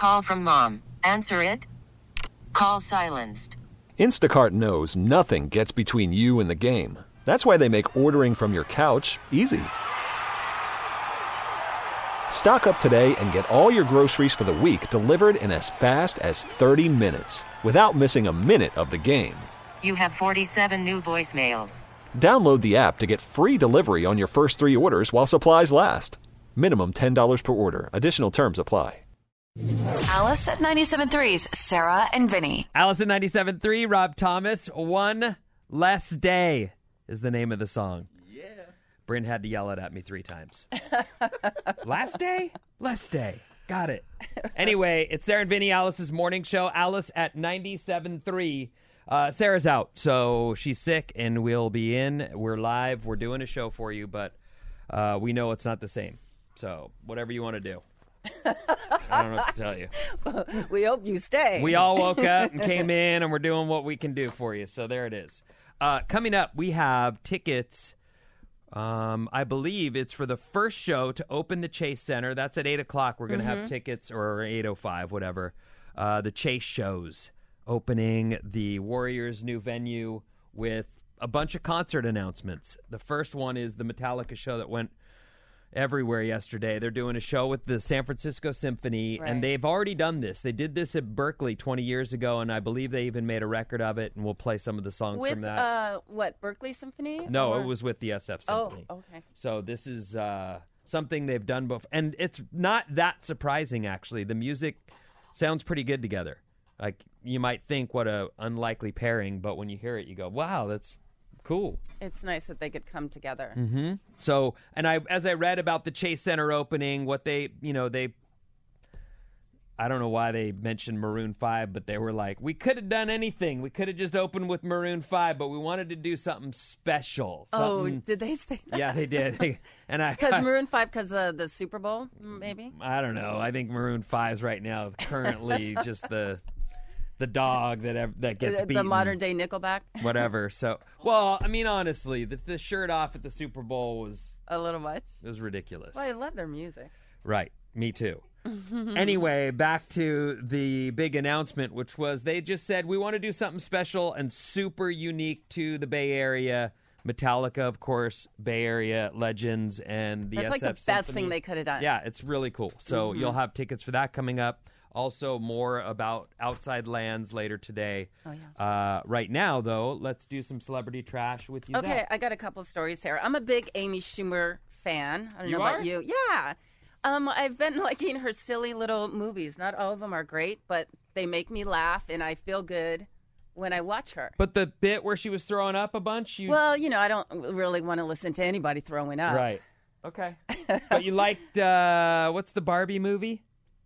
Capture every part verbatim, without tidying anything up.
Call from mom. Answer it. Call silenced. Instacart knows nothing gets between you and the game. That's why they make ordering from your couch easy. Stock up today and get all your groceries for the week delivered in as fast as thirty minutes without missing a minute of the game. You have forty-seven new voicemails. Download the app to get free delivery on your first three orders while supplies last. Minimum ten dollars per order. Additional terms apply. Alice at ninety-seven point three's Sarah and Vinny. Alice at ninety-seven point three, Rob Thomas. One Less Day is the name of the song. Yeah. Bryn had to yell it at me three times. Last day? Less day. Got it. Anyway, it's Sarah and Vinny, Alice's morning show. Alice at ninety-seven point three. Uh, Sarah's out, so she's sick, and we'll be in. We're live. We're doing a show for you, but uh, we know it's not the same. So whatever you want to do. I don't know what to tell you. We hope you stay. We all woke up and came in, and we're doing what we can do for you. So there it is. Uh, coming up, we have tickets. Um, I believe it's for the first show to open the Chase Center. That's at eight o'clock. We're going to mm-hmm. have tickets, or eight oh five, whatever. Uh, the Chase shows opening the Warriors' new venue with a bunch of concert announcements. The first one is the Metallica show that went everywhere yesterday. They're doing a show with the San Francisco Symphony, right. and they've already done this. They did this at Berkeley twenty years ago, and I believe they even made a record of it, and we'll play some of the songs with, from that. Uh, what, Berkeley Symphony? No, or? It was with the S F Symphony. Oh, okay. So this is uh, something they've done before, and it's not that surprising, actually. The music sounds pretty good together. Like, you might think what a unlikely pairing, but when you hear it, you go, wow, that's cool. It's nice that they could come together. Mm-hmm. So, and I, as I read about the Chase Center opening, what they, you know, they, I don't know why they mentioned Maroon five, but they were like, we could have done anything. We could have just opened with Maroon five, but we wanted to do something special. Something, oh, did they say that? Yeah, they did. and I Because Maroon five, because of the Super Bowl, maybe? I don't know. I think Maroon five's right now currently just the... the dog that ev- that gets the, beaten. The modern day Nickelback. Whatever. So, well, I mean, honestly, the, the shirt off at the Super Bowl was a little much. It was ridiculous. Well, I love their music. Right. Me too. Anyway, back to the big announcement, which was they just said we want to do something special and super unique to the Bay Area. Metallica, of course, Bay Area legends, and the That's S F like the Symphony. best thing they could have done. Yeah, it's really cool. So mm-hmm. you'll have tickets for that coming up. Also, more about Outside Lands later today. Oh, yeah. Uh, right now, though, let's do some celebrity trash with you. Okay, I got a couple of stories here. I'm a big Amy Schumer fan. I don't you know are? about you. Yeah. Um, I've been liking her silly little movies. Not all of them are great, but they make me laugh, and I feel good when I watch her. But the bit where she was throwing up a bunch? You... Well, you know, I don't really want to listen to anybody throwing up. Right. Okay. But you liked, uh, what's the Barbie movie?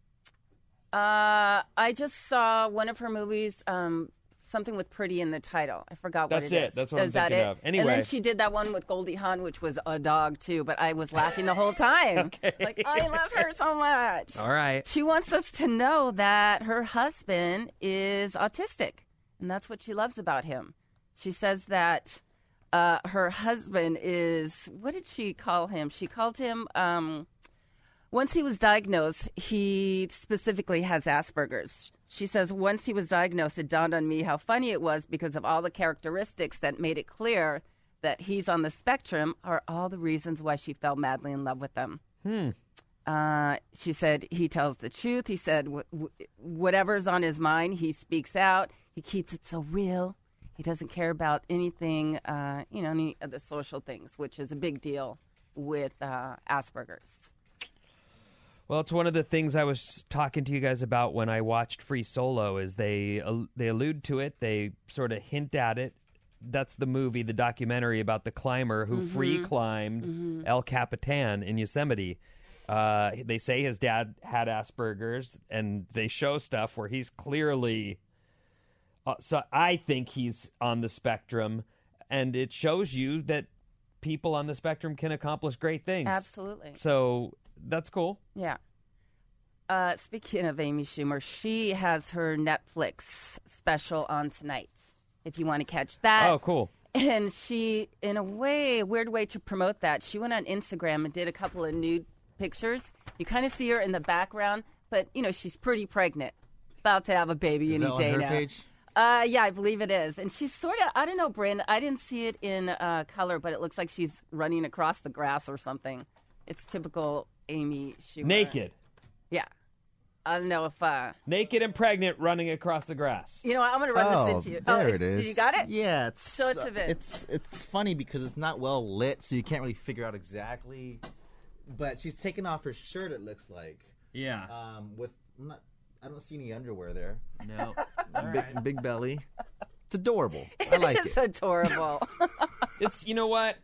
Uh, I just saw one of her movies, um, something with pretty in the title. I forgot what That's it it. is. That's what is I'm that thinking it? of. Anyway. And then she did that one with Goldie Hawn, which was a dog, too, but I was laughing the whole time. Okay. Like, I love her so much. All right. She wants us to know that her husband is autistic, and that's what she loves about him. She says that uh, her husband is, what did she call him? She called him... Um, Once he was diagnosed, he specifically has Asperger's. She says, once he was diagnosed, it dawned on me how funny it was because of all the characteristics that made it clear that he's on the spectrum are all the reasons why she fell madly in love with him. Hmm. Uh, she said, he tells the truth. He said, w- w- whatever's on his mind, he speaks out. He keeps it so real. He doesn't care about anything, uh, you know, any of the social things, which is a big deal with uh, Asperger's. Well, it's one of the things I was talking to you guys about when I watched Free Solo is they uh, they allude to it. They sort of hint at it. That's the movie, the documentary about the climber who mm-hmm. free climbed mm-hmm. El Capitan in Yosemite. Uh, they say his dad had Asperger's, and they show stuff where he's clearly... Uh, so I think he's on the spectrum, and it shows you that people on the spectrum can accomplish great things. Absolutely. So... that's cool. Yeah. Uh, speaking of Amy Schumer, she has her Netflix special on tonight, if you want to catch that. Oh, cool. And she, in a way, a weird way to promote that, she went on Instagram and did a couple of nude pictures. You kind of see her in the background, but you know she's pretty pregnant, about to have a baby Is any that on day her now. page? Uh, yeah, I believe it is, and she's sort of I don't know, Bryn. I didn't see it in uh, color, but it looks like she's running across the grass or something. It's typical Amy Schumer. Naked. Yeah, I don't know if uh, Naked and pregnant running across the grass. you know. what, I'm going to run Oh, this into you. there oh, it is. You got it? Yeah, it's Show it to Vin. It's it's funny because it's not well lit, so you can't really figure out exactly. But she's taking off her shirt. It looks like. Yeah. Um, with I'm not, I don't see any underwear there. No. Big, big belly. It's adorable. I like It's it. adorable. It's, you know what?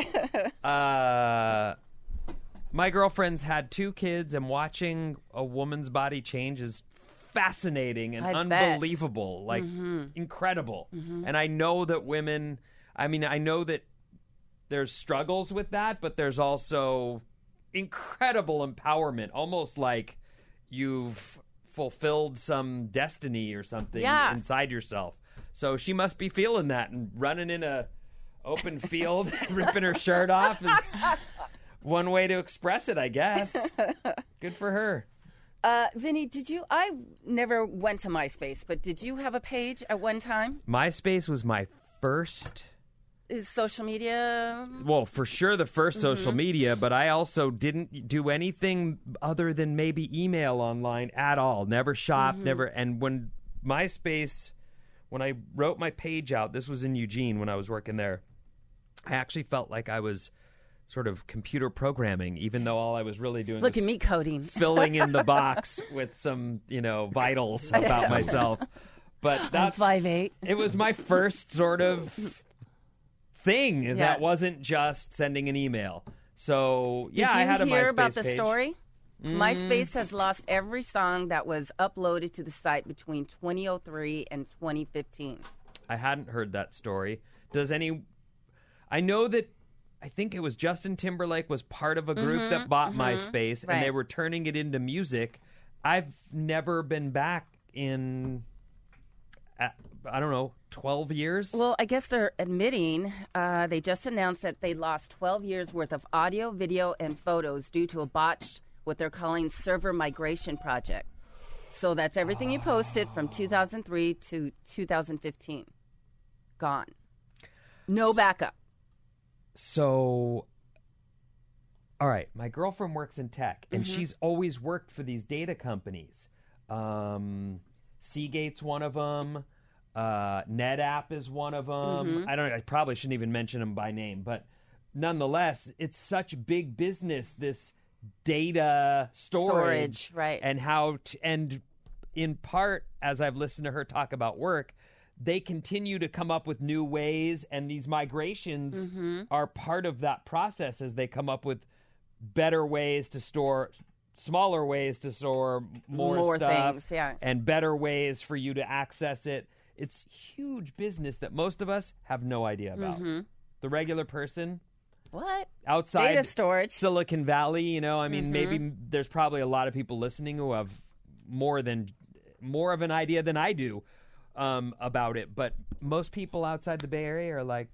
Uh, my girlfriend's had two kids, and watching a woman's body change is fascinating and I bet. unbelievable. Like, Mm-hmm. incredible. And I know that women, I mean, I know that there's struggles with that, but there's also incredible empowerment, almost like you've fulfilled some destiny or something Yeah. inside yourself. So she must be feeling that, and running in a open field, ripping her shirt off is one way to express it, I guess. Good for her. Uh, Vinny, did you? I never went to MySpace, but did you have a page at one time? MySpace was my first, Is social media? well, for sure the 1st social media, but I also didn't do anything other than maybe email online at all. Never shopped, never. And when MySpace, when I wrote my page out, this was in Eugene when I was working there, I actually felt like I was sort of computer programming, even though all I was really doing Look was at me coding. filling in the box with some, you know, vitals about myself. But I'm that's five eight. it was my first sort of thing Yeah. that wasn't just sending an email. So yeah, Did you I had a hear MySpace about the page. story? MySpace has lost every song that was uploaded to the site between twenty oh three and twenty fifteen. I hadn't heard that story. Does any? I know that. I think it was Justin Timberlake was part of a group that bought MySpace, and they Right. were turning it into music. I've never been back in, uh, I don't know, twelve years. Well, I guess they're admitting uh, they just announced that they lost twelve years worth of audio, video, and photos due to a botched, what they're calling server migration project. So that's everything you posted from two thousand three to two thousand fifteen. Gone. No backup. So, all right, my girlfriend works in tech, and Mm-hmm. she's always worked for these data companies. Um, Seagate's one of them. Uh, NetApp is one of them. Mm-hmm. I don't. I probably shouldn't even mention them by name, but nonetheless, it's such big business. This data storage, Storage, right. And how, t- and in part, as I've listened to her talk about work, they continue to come up with new ways, and these migrations Mm-hmm. are part of that process as they come up with better ways to store, smaller ways to store more, More stuff, things, yeah. and better ways for you to access it. It's huge business that most of us have no idea about. Mm-hmm. The regular person What? outside Data storage. Silicon Valley, you know, I mean, Mm-hmm. maybe there's probably a lot of people listening who have more than more of an idea than I do um, about it. But most people outside the Bay Area are like,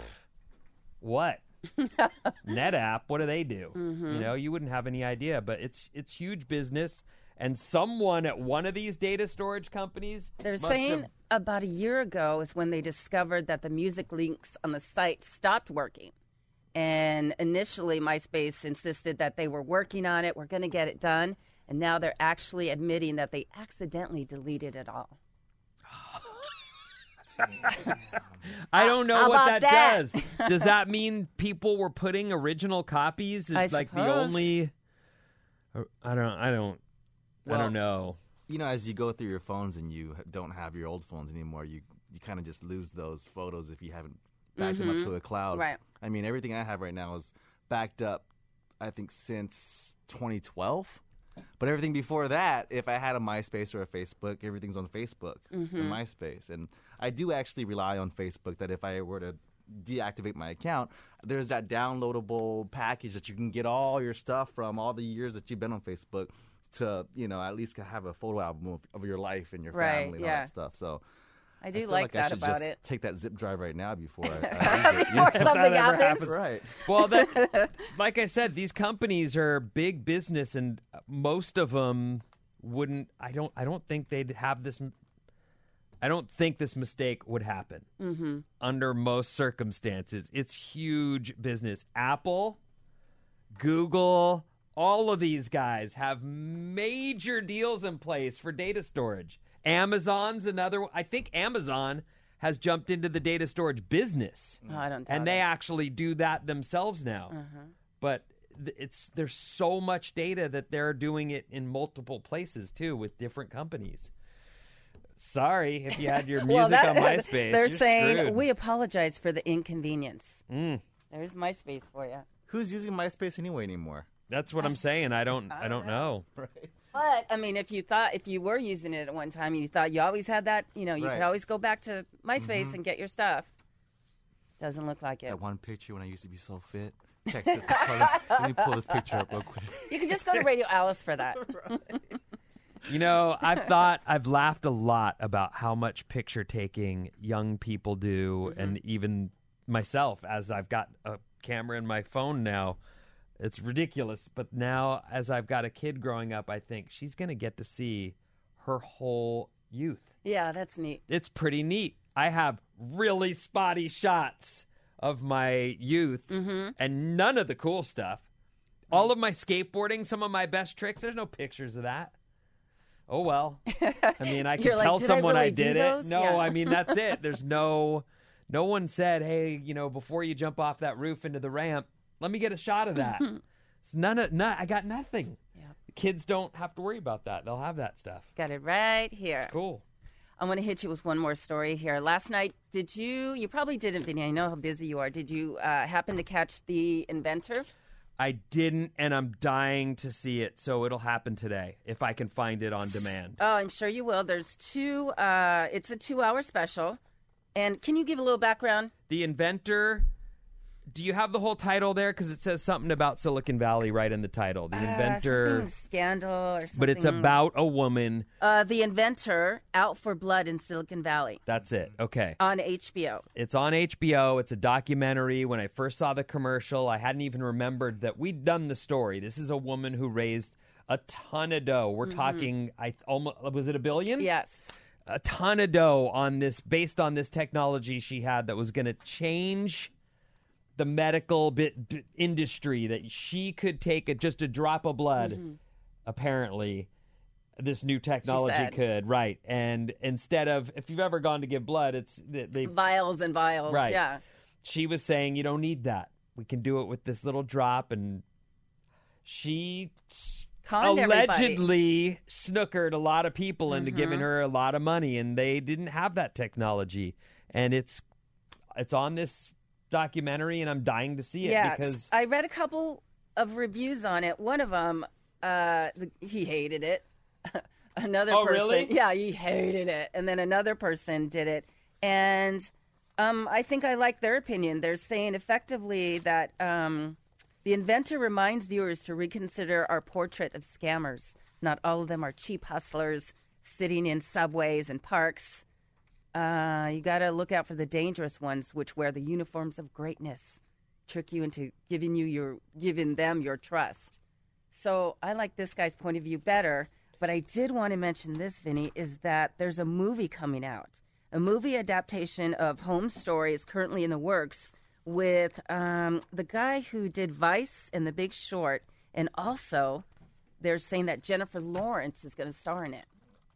what? NetApp, what do they do? Mm-hmm. You know, you wouldn't have any idea, but it's it's huge business. And someone at one of these data storage companies, They're must saying have- about a year ago is when they discovered that the music links on the site stopped working. And initially, MySpace insisted that they were working on it, we're going to get it done. And now they're actually admitting that they accidentally deleted it all. I don't know How what about that, that? does. Does that mean people were putting original copies? It's I like the suppose. only. I don't. I don't. I Well, don't know. You know, as you go through your phones and you don't have your old phones anymore, you you kind of just lose those photos if you haven't backed them up to a cloud. Right. I mean, everything I have right now is backed up, I think, since twenty twelve. But everything before that, if I had a MySpace or a Facebook, everything's on Facebook and MySpace. And I do actually rely on Facebook that if I were to deactivate my account, there's that downloadable package that you can get all your stuff from all the years that you've been on Facebook to, you know, at least have a photo album of, of your life and your Right, family and yeah. all that stuff. So I I do feel like, like I that should about just it. take that zip drive right now before I, I use it. You know? Or something ever happens. happens. Right. Well, that, like I said, these companies are big business, and most of them wouldn't. I don't. I don't think they'd have this. I don't think this mistake would happen Mm-hmm. under most circumstances. It's huge business. Apple, Google, all of these guys have major deals in place for data storage. Amazon's another one. I think Amazon has jumped into the data storage business. Oh, I don't doubt And they it. actually do that themselves now. Uh-huh. But th- it's there's so much data that they're doing it in multiple places too with different companies. Sorry if you had your music Well, that- on MySpace. They're You're saying, screwed. we apologize for the inconvenience. Mm, There's MySpace for you. Who's using MySpace anyway anymore? that's what I'm saying. I don't. I don't know. Right. But, I mean, if you thought, if you were using it at one time and you thought you always had that, you know, you Right. could always go back to MySpace Mm-hmm. and get your stuff. Doesn't look like it. That one picture when I used to be so fit. Check this. Let me pull this picture up real quick. You can just go to Radio Alice for that. You know, I've thought, I've laughed a lot about how much picture taking young people do, Mm-hmm. and even myself, as I've got a camera in my phone now. It's ridiculous. But now, as I've got a kid growing up, I think she's going to get to see her whole youth. Yeah, that's neat. It's pretty neat. I have really spotty shots of my youth and none of the cool stuff. All of my skateboarding, some of my best tricks, there's no pictures of that. Oh, well. I mean, I can You're like, tell "Did I someone I, really do did it. those?" No, Yeah. I mean, that's it. There's no, no one said, hey, you know, before you jump off that roof into the ramp, let me get a shot of that. It's none of, none, I got nothing. Yeah. Kids don't have to worry about that. They'll have that stuff. Got it right here. It's cool. I want to hit you with one more story here. Last night, did you, you probably didn't, Vinny, I know how busy you are. Did you uh, happen to catch The Inventor? I didn't, and I'm dying to see it, so it'll happen today if I can find it on demand. Oh, I'm sure you will. There's two, uh, it's a two-hour special. And can you give a little background? The Inventor, do you have the whole title there? Because it says something about Silicon Valley right in the title. The Uh, Inventor, something scandal or something. but it's about a woman. Uh, The Inventor, Out for Blood in Silicon Valley That's it. Okay. on H B O. It's on H B O. It's a documentary. When I first saw the commercial, I hadn't even remembered that we'd done the story. This is a woman who raised a ton of dough. We're talking, I almost was it a billion? Yes. A ton of dough on this, based on this technology she had that was going to change the medical bit, b- industry. That she could take a, just a drop of blood. Apparently, this new technology said. could, right? And instead of, if you've ever gone to give blood, it's they, they Vials and vials. Right. Yeah. she was saying you don't need that. We can do it with this little drop, and she Conned everybody. allegedly snookered a lot of people into giving her a lot of money, and they didn't have that technology. And it's it's on this documentary, and I'm dying to see it Yes. because I read a couple of reviews on it. One of them, uh, the, he hated it. Another Oh, person, really? yeah, he hated it. And then another person did it. And um, I think I like their opinion. They're saying effectively that um, The Inventor reminds viewers to reconsider our portrait of scammers. Not all of them are cheap hustlers sitting in subways and parks. Uh, you got to look out for the dangerous ones, which wear the uniforms of greatness, trick you into giving you your giving them your trust. So I like this guy's point of view better. But I did want to mention this, Vinny, is that there's a movie coming out, a movie adaptation of Holmes' story is currently in the works with um, the guy who did Vice and The Big Short, and also they're saying that Jennifer Lawrence is going to star in it.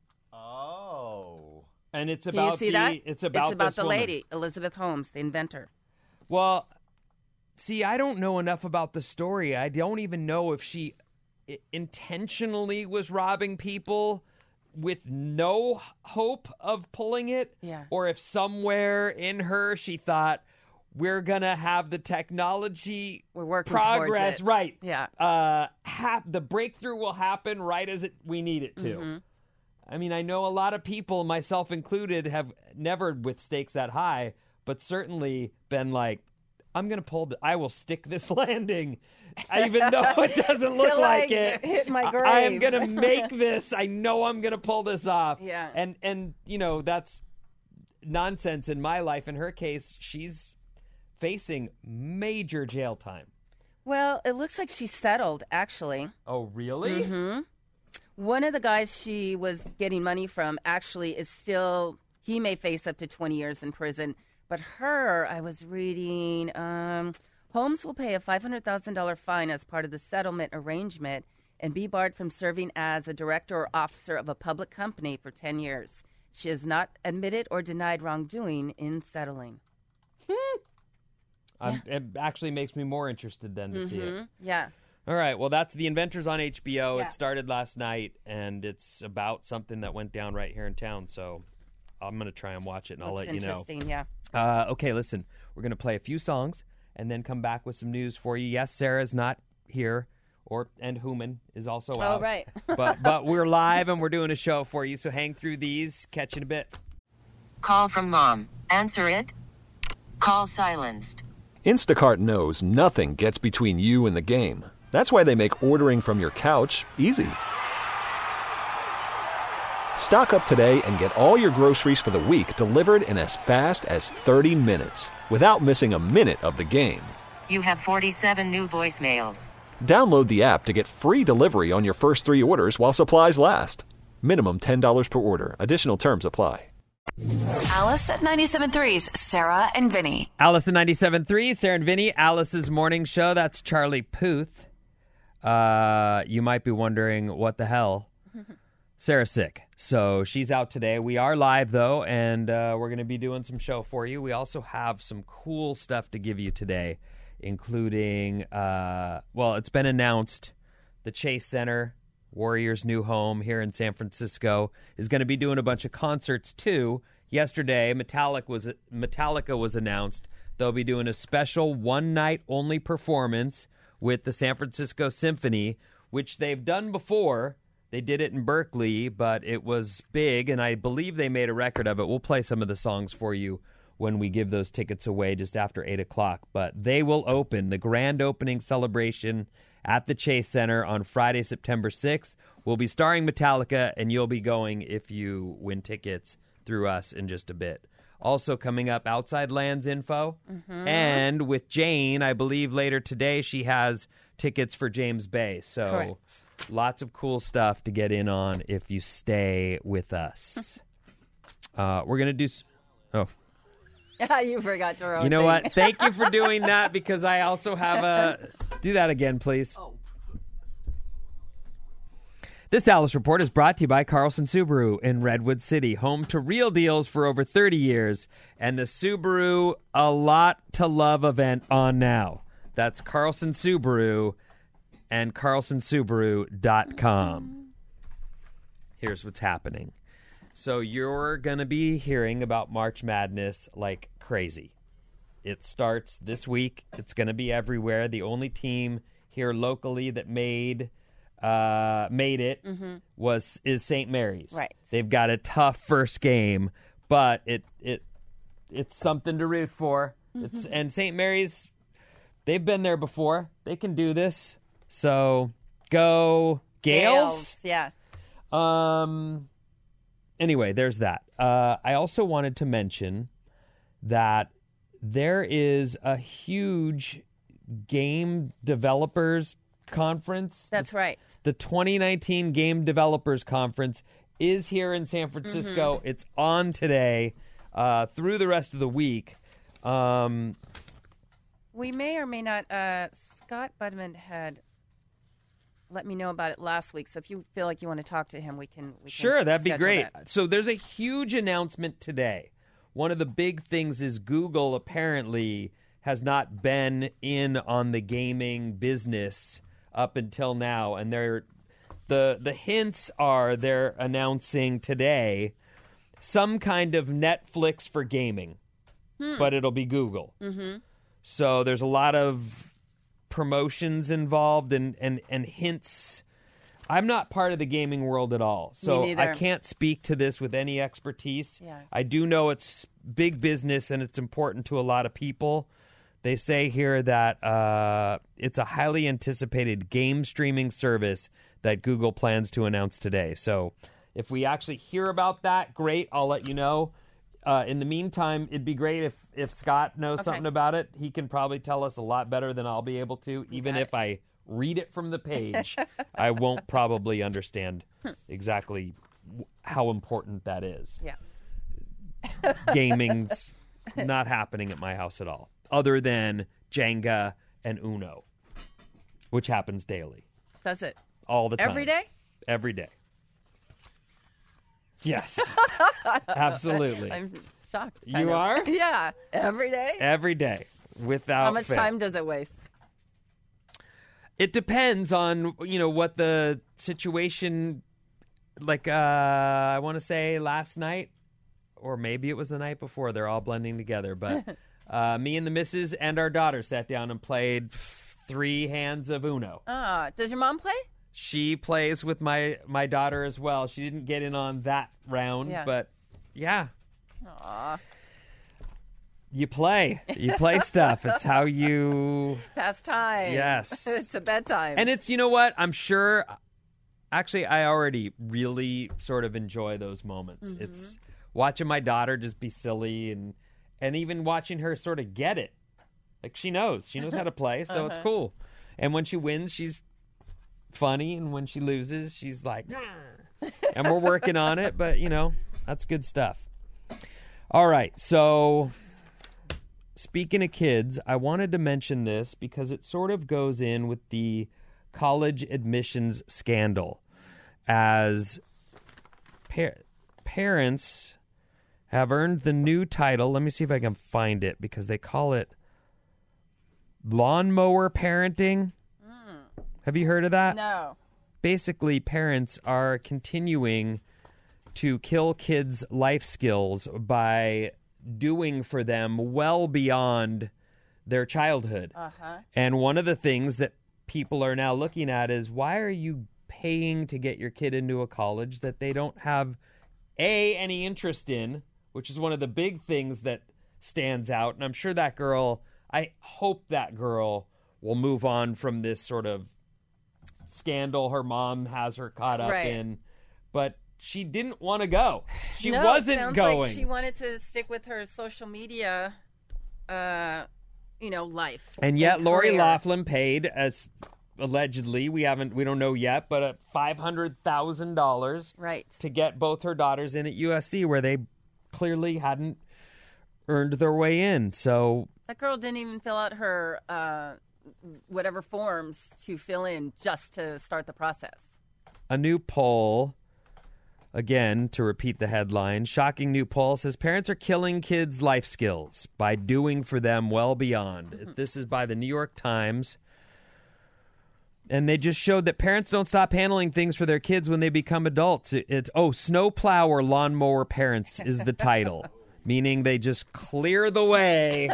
Oh. and it's Can about you see the that? it's about it's about this the woman. lady, Elizabeth Holmes, the inventor. Well, see, I don't know enough about the story. I don't even know if she i- intentionally was robbing people with no hope of pulling it, Yeah. or if somewhere in her she thought we're gonna have the technology We're working towards progress it. right. Yeah. uh, hap- the breakthrough will happen right as it we need it to. Mm-hmm. I mean, I know a lot of people, myself included, have never with stakes that high, but certainly been like, I'm going to pull, the, I will stick this landing, even though it doesn't look Till like I it. hit my I- I am grave. going to make this. I know I'm going to pull this off. Yeah. And, and, you know, that's nonsense in my life. In her case, she's facing major jail time. Well, it looks like she settled, actually. Oh, really? Mm-hmm. one of the guys she was getting money from actually is still, he may face up to twenty years in prison. But her, I was reading, um, Holmes will pay a five hundred thousand dollars fine as part of the settlement arrangement and be barred from serving as a director or officer of a public company for ten years. She has not admitted or denied wrongdoing in settling. Um, it actually makes me more interested then to mm-hmm. see it. Yeah. All right. Well, that's The Inventors on H B O. Yeah. It started last night, and it's about something that went down right here in town. So I'm going to try and watch it, and I'll That's let you know. interesting, yeah. Uh, okay, listen. We're going to play a few songs and then come back with some news for you. Yes, Sarah's not here, or and Human is also Oh, out. right. but but we're live, and we're doing a show for you, so hang through these. Catch you in a bit. Call from mom. Answer it. Call silenced. Instacart knows nothing gets between you and the game. That's why they make ordering from your couch easy. Stock up today and get all your groceries for the week delivered in as fast as thirty minutes without missing a minute of the game. You have forty-seven new voicemails. Download the app to get free delivery on your first three orders while supplies last. Minimum ten dollars per order. Additional terms apply. Alice at ninety-seven point three's Sarah and Vinny. Alice at ninety-seven point three, Sarah and Vinny, Alice's morning show. That's Charlie Puth. Uh, you might be wondering, what the hell? Sarah's sick, so she's out today. We are live, though, and uh, we're going to be doing some show for you. We also have some cool stuff to give you today, including, uh, well, it's been announced, the Chase Center, Warriors' new home here in San Francisco, is going to be doing a bunch of concerts, too. Yesterday, Metallica was, Metallica was announced. They'll be doing a special one-night-only performance with the San Francisco Symphony, which they've done before. They did it in Berkeley, but it was big, and I believe they made a record of it. We'll play some of the songs for you when we give those tickets away just after eight o'clock. But they will open the grand opening celebration at the Chase Center on Friday, September sixth. We'll be starring Metallica, and you'll be going if you win tickets through us in just a bit. Also coming up, Outside Lands info. Mm-hmm. And with Jane, I believe later today, she has tickets for James Bay. So Correct. Lots of cool stuff to get in on if you stay with us. uh, we're going to do... S- oh. Yeah, you forgot to roll. You know what? Thank you for doing that, because I also have a... Do that again, please. Oh. This Alice Report is brought to you by Carlson Subaru in Redwood City, home to real deals for over thirty years, and the Subaru A Lot to Love event on now. That's Carlson Subaru and carlson subaru dot com. Here's what's happening. So you're going to be hearing about March Madness like crazy. It starts this week. It's going to be everywhere. The only team here locally that made uh, made it mm-hmm. was is Saint Mary's. Right. They've got a tough first game, but it it it's something to root for. Mm-hmm. It's and Saint Mary's, they've been there before. They can do this. So go Gales. Gales. Yeah. Um. Anyway, there's that. Uh, I also wanted to mention that there is a huge game developers conference. That's right. The twenty nineteen Game Developers Conference is here in San Francisco. Mm-hmm. It's on today uh, through the rest of the week. Um, we may or may not. Uh, Scott Budman had let me know about it last week. So if you feel like you want to talk to him, we can. We can sure, that'd be great. That. So there's a huge announcement today. One of the big things is Google apparently has not been in on the gaming business up until now, and they're the the hints are they're announcing today some kind of Netflix for gaming, hmm. but it'll be Google. Mm-hmm. So there's a lot of promotions involved and, and, and hints. I'm not part of the gaming world at all, so I can't speak to this with any expertise. Yeah. I do know it's big business and it's important to a lot of people. They say here that uh, it's a highly anticipated game streaming service that Google plans to announce today. So if we actually hear about that, great, I'll let you know. Uh, in the meantime, it'd be great if, if Scott knows okay. something about it. He can probably tell us a lot better than I'll be able to, even if I read it from the page, I won't probably understand exactly w- how important that is. Yeah. Gaming's not happening at my house at all, other than Jenga and Uno, which happens daily, Does it? all the time. Every day? Every day. Yes. Absolutely. I'm shocked. You kind of. are? Yeah. Every day? Every day. Without How much fail. time does it waste? It depends on, you know, what the situation, like, uh, I want to say last night, or maybe it was the night before. They're all blending together. But uh, me and the missus and our daughter sat down and played three hands of Uno. Ah, does your mom play? She plays with my, my daughter as well. She didn't get in on that round, Yeah. but yeah. Aw. You play. You play stuff. It's how you... Past time. Yes. It's a bedtime. And it's, you know what? I'm sure... Actually, I already really sort of enjoy those moments. Mm-hmm. It's watching my daughter just be silly and and even watching her sort of get it. Like, she knows. She knows how to play, so it's cool. And when she wins, she's funny. And when she loses, she's like... and we're working on it, but, you know, that's good stuff. All right, so... Speaking of kids, I wanted to mention this because it sort of goes in with the college admissions scandal, as par- parents have earned the new title. Let me see if I can find it, because they call it lawnmower parenting. Mm. Have you heard of that? No. Basically, parents are continuing to kill kids' life skills by doing for them well beyond their childhood. Uh-huh. And one of the things that people are now looking at is, why are you paying to get your kid into a college that they don't have, A, any interest in, which is one of the big things that stands out. And I'm sure that girl, I hope that girl will move on from this sort of scandal her mom has her caught up Right. in. But she didn't want to go. She no, wasn't it sounds going. Like she wanted to stick with her social media, uh, you know, life. And yet, Lori career. Loughlin paid, as allegedly, we haven't, we don't know yet, but at five hundred thousand dollars Right. to get both her daughters in at U S C, where they clearly hadn't earned their way in. So That girl didn't even fill out her uh, whatever forms to fill in just to start the process. a new poll, again, to repeat the headline, shocking new poll says parents are killing kids' life skills by doing for them well beyond. Mm-hmm. This is by the New York Times. And they just showed that parents don't stop handling things for their kids when they become adults. It, it, oh, snowplow or lawnmower parents is the title, meaning they just clear the way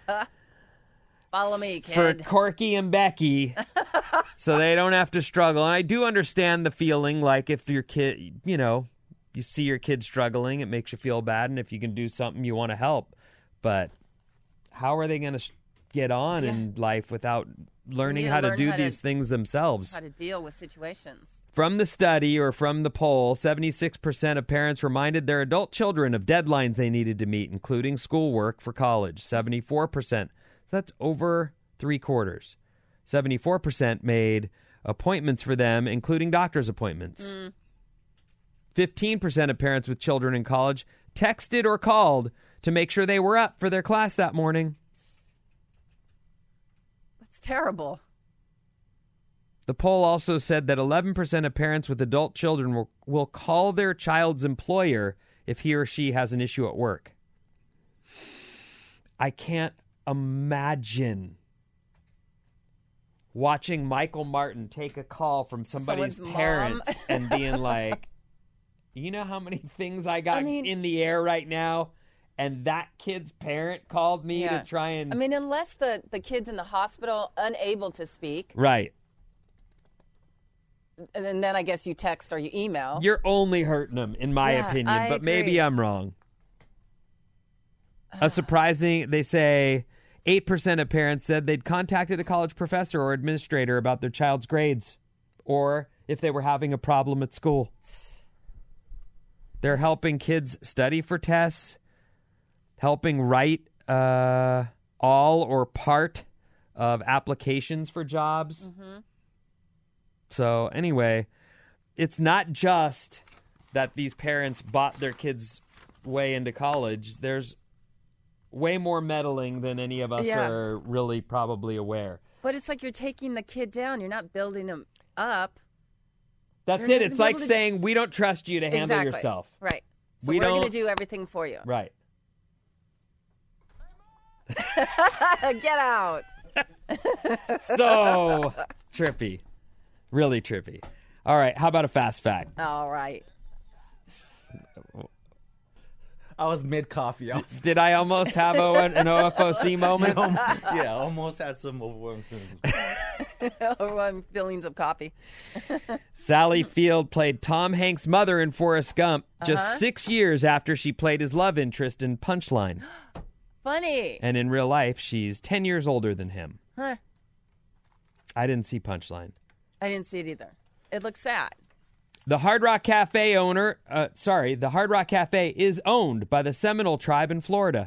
Follow me, for kid. Corky and Becky so they don't have to struggle. And I do understand the feeling, like if your kid, you know, you see your kid struggling, it makes you feel bad. And if you can do something, you want to help. But how are they going to sh- get on Yeah. in life without learning need to how to learn do how to- these things themselves? How to deal with situations. From the study, or from the poll, seventy-six percent of parents reminded their adult children of deadlines they needed to meet, including schoolwork for college. seventy-four percent. So that's over three quarters. seventy-four percent made appointments for them, including doctor's appointments. Mm. fifteen percent of parents with children in college texted or called to make sure they were up for their class that morning. That's terrible. The poll also said that eleven percent of parents with adult children will, will call their child's employer if he or she has an issue at work. I can't imagine watching Michael Martin take a call from somebody's Someone's parents mom. and being like, you know how many things I got I mean- in the air right now? And that kid's parent called me Yeah. to try and... I mean, unless the, the kid's in the hospital unable to speak, Right. and then I guess you text or you email. You're only hurting them, in my Yeah, opinion, I but maybe agree. I'm wrong. A surprising, they say eight percent of parents said they'd contacted a college professor or administrator about their child's grades or if they were having a problem at school. They're helping kids study for tests, helping write uh, all or part of applications for jobs. So anyway, it's not just that these parents bought their kids way into college. There's way more meddling than any of us Yeah. are really probably aware. But it's like you're taking the kid down. You're not building him up. That's You're it. not It's gonna like be able to- saying we don't trust you to handle Exactly. yourself. Right. So We we are going to don't- do everything for you. Right. Get out. So trippy. Really trippy. All right. How about a fast fact? All right. I was mid coffee. I was, Did I almost have a, an O F O C moment? yeah, almost had some overwhelming feelings. Overwhelming feelings of coffee. Sally Field played Tom Hanks' mother in Forrest Gump just Uh-huh. six years after she played his love interest in Punchline. Funny. And in real life, she's ten years older than him. Huh. I didn't see Punchline. I didn't see it either. It looks sad. The Hard Rock Cafe owner, uh, sorry, the Hard Rock Cafe is owned by the Seminole tribe in Florida.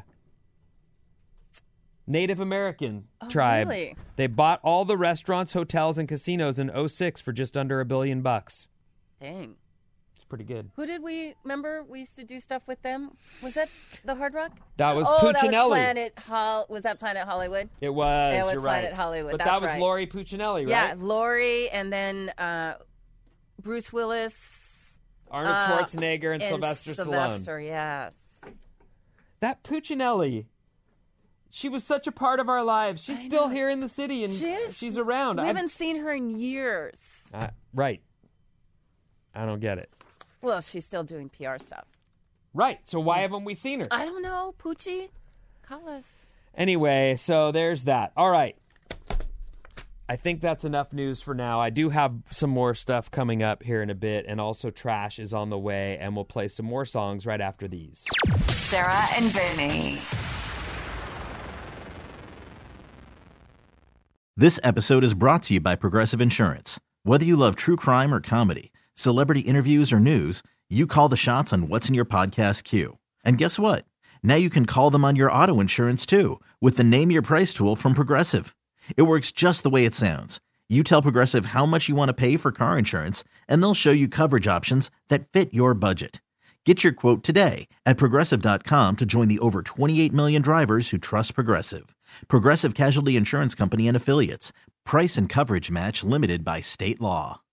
Native American Oh, tribe. really? They bought all the restaurants, hotels, and casinos in oh six for just under a billion bucks. Dang. It's pretty good. Who did we remember? We used to do stuff with them. Was that the Hard Rock? That was oh, Puccinelli. that was Planet Hol- Was that Planet Hollywood? It was. It was you're Planet right. Hollywood, But that's that was right. Lori Puccinelli, right? Yeah, Lori, and then uh, Bruce Willis Arnold uh, Schwarzenegger and, Sylvester, Sylvester, Stallone. yes. That Puccinelli, she was such a part of our lives. She's I still know. here in the city, and She is. she's around. We I've- haven't seen her in years. Uh, right. I don't get it. Well, she's still doing P R stuff. Right. So why haven't we seen her? I don't know, Poochie. Call us. Anyway, so there's that. All right. I think that's enough news for now. I do have some more stuff coming up here in a bit, and also Trash is on the way, and we'll play some more songs right after these. Sarah and Vinny. This episode is brought to you by Progressive Insurance. Whether you love true crime or comedy, celebrity interviews or news, you call the shots on what's in your podcast queue. And guess what? Now you can call them on your auto insurance too with the Name Your Price tool from Progressive. It works just the way it sounds. You tell Progressive how much you want to pay for car insurance, and they'll show you coverage options that fit your budget. Get your quote today at Progressive dot com to join the over twenty-eight million drivers who trust Progressive. Progressive Casualty Insurance Company and Affiliates. Price and coverage match limited by state law.